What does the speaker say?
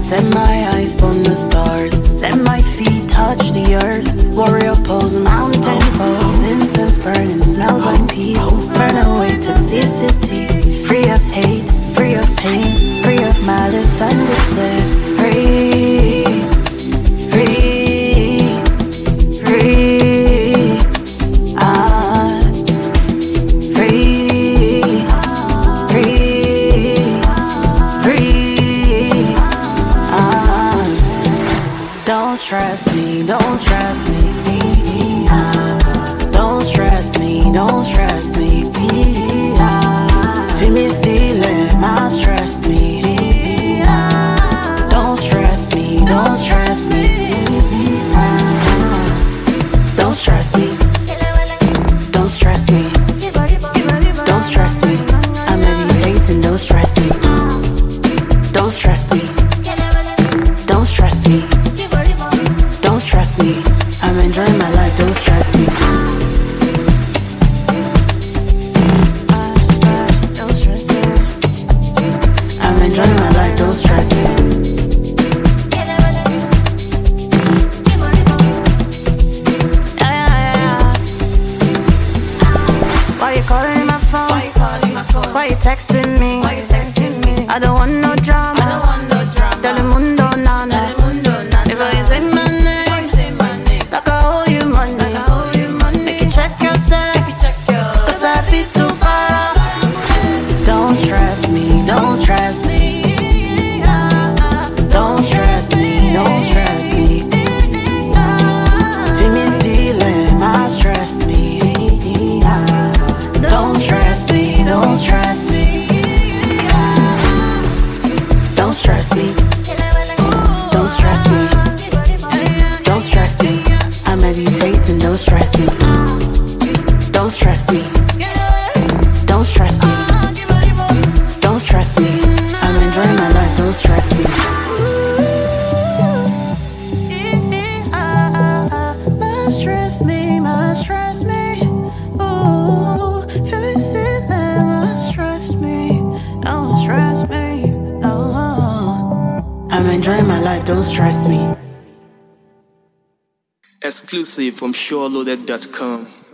Set my eyes upon the stars, let my feet touch the earth. Warrior pose, mountain pose, incense burning, smells like peace. Burn away toxicity, free of hate, free of pain, free of malice and despair. Free, free, free, ah, free, free, free, ah. Don't stress me, don't stress me, ah. Don't stress me, don't stress me, ah. Feel me feeling my stress me, ah. Don't stress me, don't stress me, ah. Don't stress me, don't stress me, don't stress me. I'm meditating, don't stress me, don't stress me, don't stress me, don't stress me. I'm enjoying my life, don't stress me. Don't stress me. I'm enjoying my life, don't stress me. Why you calling my phone? Why you texting me? I don't want no drama. Telemundo nana. If I say my name, like I owe you money. Make you check yourself, 'cause I feel too far. Don't stress me, don't stress me. Don't stress me, don't stress me. Feel me feeling my stress me. Don't stress me, don't stress me. Don't stress me, don't stress me, don't stress me. I'm meditating, don't stress me. Don't stress me, don't stress me, don't stress me. I'm enjoying my life, don't stress me. Must stress me, must stress me. Ooh, feeling sick, must stress me, don't stress me. Oh, I'm enjoying my life, don't stress me. Exclusive from SureLoaded.com.